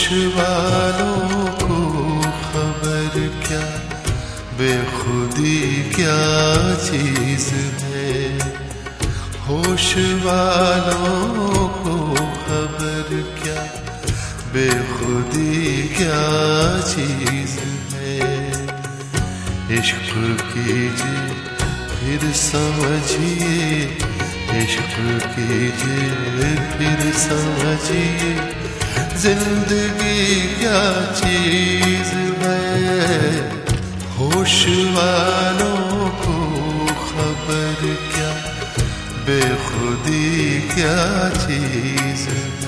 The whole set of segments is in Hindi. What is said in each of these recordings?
वालों को खबर क्या, बेखुदी क्या चीज है। होश वालों को खबर क्या, बेखुदी क्या चीज है। इश्क कीजिए फिर समझिए, इश्क कीजिए फिर समझिए, जिंदगी क्या चीज है। होश वालों को खबर क्या, बेखुदी क्या चीज है।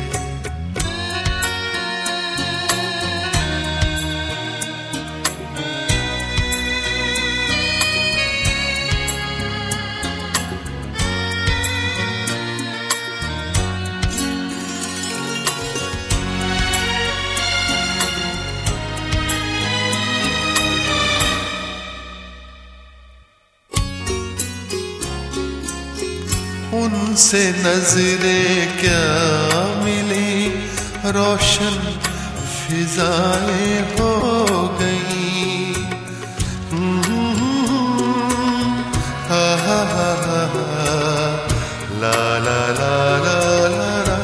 उनसे नजरें क्या मिली, रोशन फिजाएं हो गई। ला ला ला ला ला ला।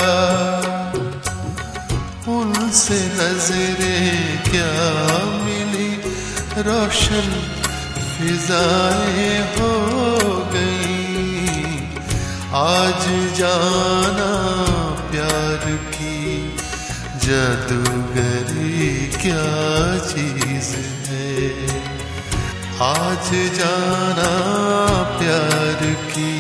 उनसे नजरें क्या मिली, रोशन फिजाएं हो गई। आज जाना प्यार की जादूगरी क्या चीज है। आज जाना प्यार की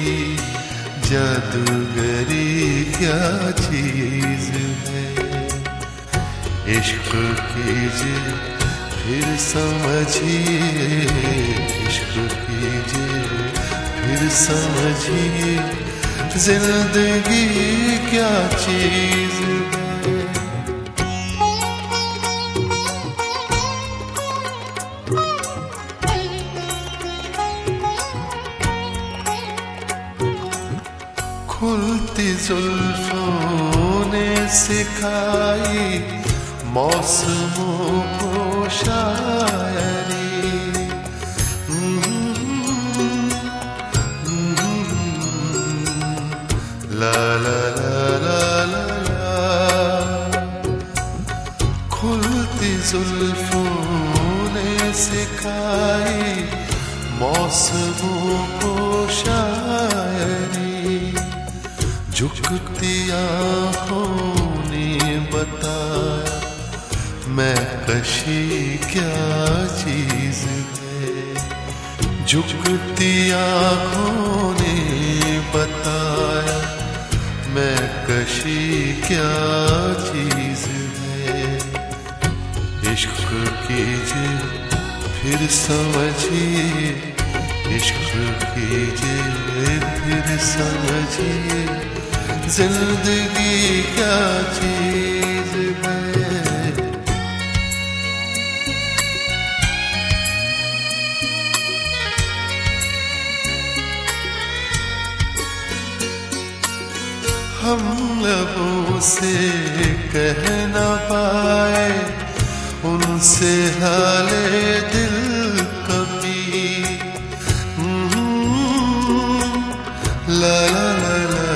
जादूगरी क्या चीज है। इश्क कीजिए फिर समझिए, इश्क कीजिए फिर समझिए, जिंदगी क्या चीज है। खुलती जुल्फों ने सिखाई मौसमों को शायरी। ला ला ला ला ला ला। खुलती जुल्फों ने सिखाई मौसमों को शायरी। झुकती आँखों ने बताया मैं कशी क्या चीज है। झुकती आँखों ने बताया मैं कशी क्या चीज है। इश्क कीजिए फिर समझिए, इश्क कीजिए फिर समझिए, जिंदगी क्या चीज है। हम लबों से कह न पाए उनसे हाले दिल कभी। ला ला ला ला।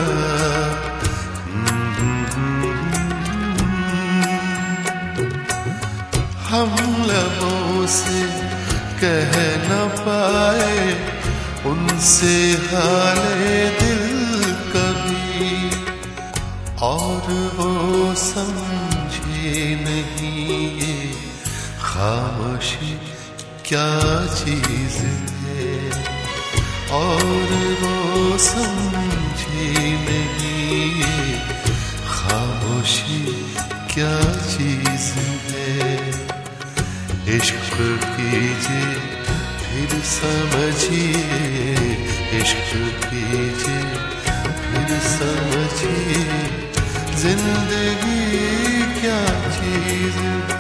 हम लबों से कह न पाए उनसे हाले दिल कभी। और वो समझे नहीं ये खामोशी क्या चीज है। और वो समझे नहीं ये खामोशी क्या चीज है। इश्क कीजिए फिर समझिए, इश्क कीजिए फिर समझिए, जिंदगी क्या चीज